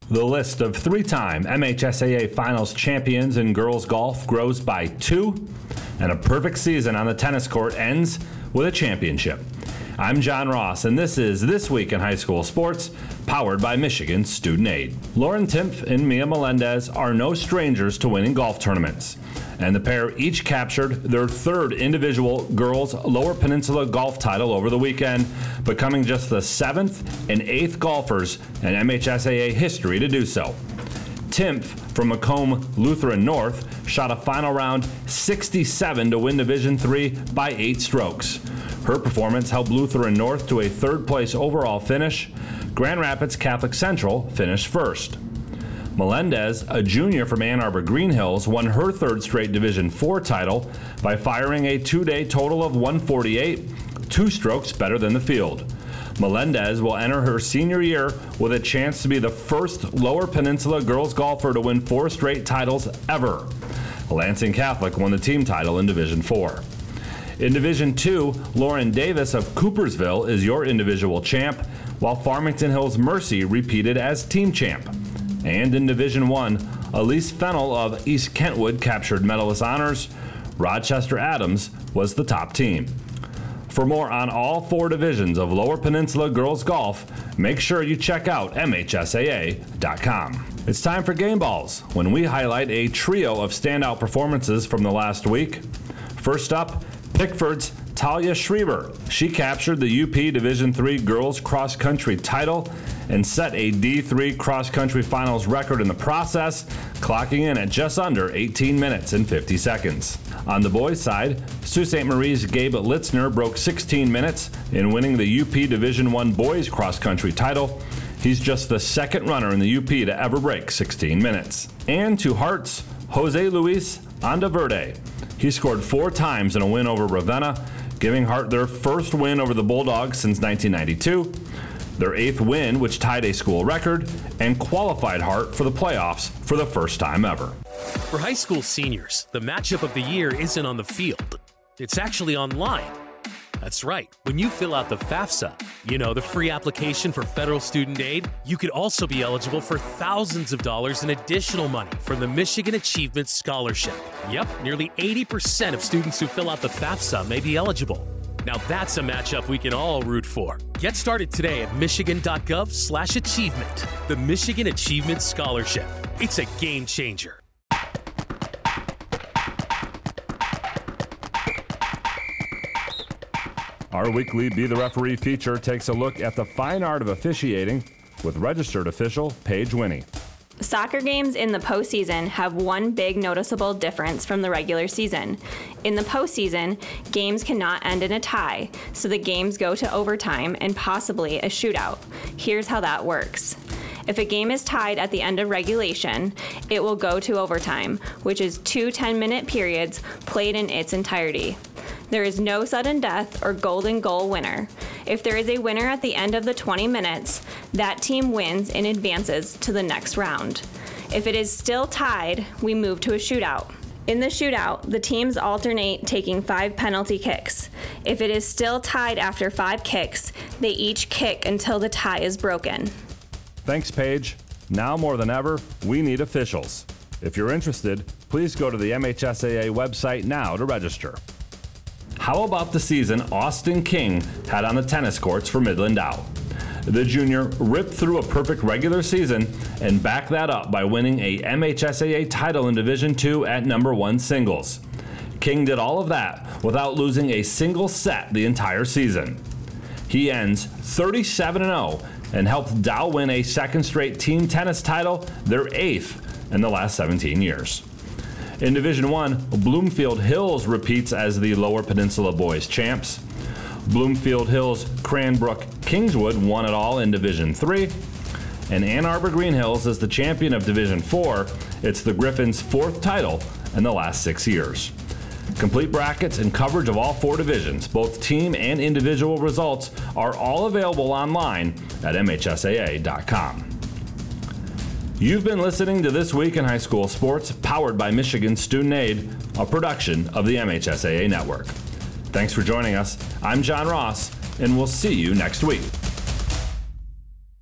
The list of three-time MHSAA Finals champions in girls golf grows by 2, and a perfect season on the tennis court ends with a championship. I'm John Ross, and this is This Week in High School Sports, powered by Michigan Student Aid. Lauren Timpf and Mia Melendez are no strangers to winning golf tournaments, and the pair each captured their third individual girls' Lower Peninsula golf title over the weekend, becoming just the 7th and 8th golfers in MHSAA history to do so. Timpf from Macomb Lutheran North shot a final round 67 to win Division III by 8 strokes. Her performance helped Lutheran North to a third-place overall finish. Grand Rapids Catholic Central finished first. Melendez, a junior from Ann Arbor Green Hills, won her third straight Division IV title by firing a 2-day total of 148, 2 strokes better than the field. Melendez will enter her senior year with a chance to be the first Lower Peninsula girls golfer to win 4 straight titles ever. Lansing Catholic won the team title in Division IV. In Division II, Lauren Davis of Coopersville is your individual champ, while Farmington Hills Mercy repeated as team champ. And in Division I, Elise Fennell of East Kentwood captured medalist honors. Rochester Adams was the top team. For more on all 4 divisions of Lower Peninsula girls golf, make sure you check out MHSAA.com. It's time for Game Balls, when we highlight a trio of standout performances from the last week. First up, Pickford's Talia Schreiber. She captured the UP Division III girls cross country title and set a D3 cross country finals record in the process, clocking in at just under 18 minutes and 50 seconds. On the boys' side, Sault Ste. Marie's Gabe Litzner broke 16 minutes in winning the UP Division I boys cross country title. He's just the second runner in the UP to ever break 16 minutes. And to Hart's Jose Luis Andaverde. He scored 4 times in a win over Ravenna, giving Hart their first win over the Bulldogs since 1992, their 8th win, which tied a school record, and qualified Hart for the playoffs for the first time ever. For high school seniors, the matchup of the year isn't on the field. It's actually online. That's right. When you fill out the FAFSA, the free application for federal student aid, you could also be eligible for thousands of dollars in additional money from the Michigan Achievement Scholarship. Yep, nearly 80% of students who fill out the FAFSA may be eligible. Now that's a matchup we can all root for. Get started today at michigan.gov/achievement. The Michigan Achievement Scholarship. It's a game changer. Our weekly Be the Referee feature takes a look at the fine art of officiating with registered official Paige Winnie. Soccer games in the postseason have one big noticeable difference from the regular season. In the postseason, games cannot end in a tie, so the games go to overtime and possibly a shootout. Here's how that works. If a game is tied at the end of regulation, it will go to overtime, which is 2 10-minute periods played in its entirety. There is no sudden death or golden goal winner. If there is a winner at the end of the 20 minutes, that team wins and advances to the next round. If it is still tied, we move to a shootout. In the shootout, the teams alternate taking 5 penalty kicks. If it is still tied after 5 kicks, they each kick until the tie is broken. Thanks, Paige. Now more than ever, we need officials. If you're interested, please go to the MHSAA website now to register. How about the season Austin King had on the tennis courts for Midland Dow? The junior ripped through a perfect regular season and backed that up by winning a MHSAA title in Division II at number 1 singles. King did all of that without losing a single set the entire season. He ends 37-0 and helped Dow win a second straight team tennis title, their 8th in the last 17 years. In Division I, Bloomfield Hills repeats as the Lower Peninsula boys champs. Bloomfield Hills Cranbrook Kingswood won it all in Division III. And Ann Arbor Green Hills is the champion of Division IV. It's the Griffins' 4th title in the last 6 years. Complete brackets and coverage of all 4 divisions, both team and individual results, are all available online at MHSAA.com. You've been listening to This Week in High School Sports, powered by Michigan Student Aid, a production of the MHSAA Network. Thanks for joining us. I'm John Ross, and we'll see you next week.